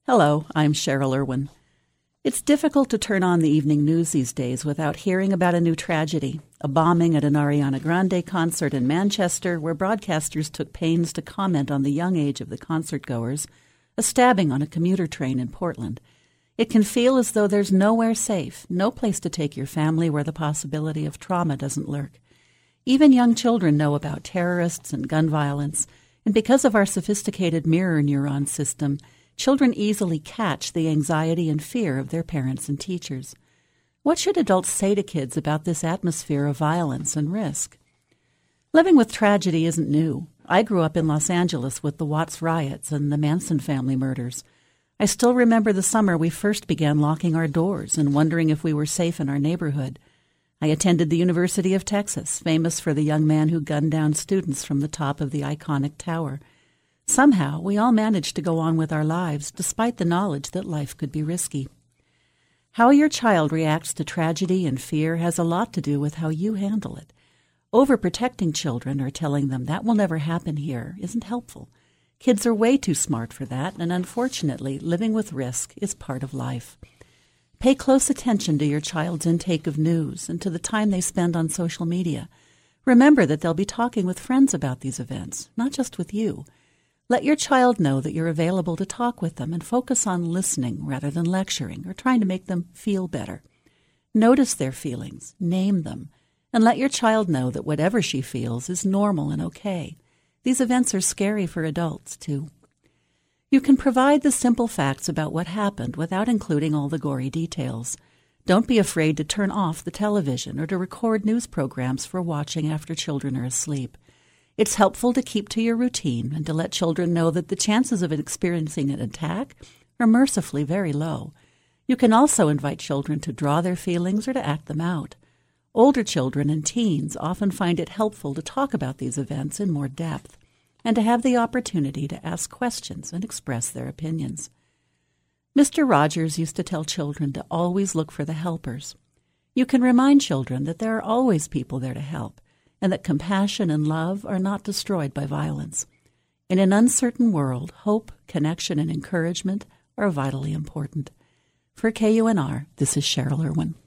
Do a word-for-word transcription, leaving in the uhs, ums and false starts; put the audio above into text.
Hello, I'm Cheryl Irwin. It's difficult to turn on the evening news these days without hearing about a new tragedy, a bombing at an Ariana Grande concert in Manchester where broadcasters took pains to comment on the young age of the concertgoers, a stabbing on a commuter train in Portland. It can feel as though there's nowhere safe, no place to take your family where the possibility of trauma doesn't lurk. Even young children know about terrorists and gun violence, and because of our sophisticated mirror neuron system, children easily catch the anxiety and fear of their parents and teachers. What should adults say to kids about this atmosphere of violence and risk? Living with tragedy isn't new. I grew up in Los Angeles with the Watts riots and the Manson family murders. I still remember the summer we first began locking our doors and wondering if we were safe in our neighborhood. I attended the University of Texas, famous for the young man who gunned down students from the top of the iconic tower. Somehow, we all managed to go on with our lives, despite the knowledge that life could be risky. How your child reacts to tragedy and fear has a lot to do with how you handle it. Overprotecting children or telling them that will never happen here isn't helpful. Kids are way too smart for that, and unfortunately, living with risk is part of life. Pay close attention to your child's intake of news and to the time they spend on social media. Remember that they'll be talking with friends about these events, not just with you. Let your child know that you're available to talk with them and focus on listening rather than lecturing or trying to make them feel better. Notice their feelings, name them, and let your child know that whatever she feels is normal and okay. These events are scary for adults, too. You can provide the simple facts about what happened without including all the gory details. Don't be afraid to turn off the television or to record news programs for watching after children are asleep. It's helpful to keep to your routine and to let children know that the chances of experiencing an attack are mercifully very low. You can also invite children to draw their feelings or to act them out. Older children and teens often find it helpful to talk about these events in more depth and to have the opportunity to ask questions and express their opinions. Mister Rogers used to tell children to always look for the helpers. You can remind children that there are always people there to help, and that compassion and love are not destroyed by violence. In an uncertain world, hope, connection, and encouragement are vitally important. For K U N R, this is Cheryl Irwin.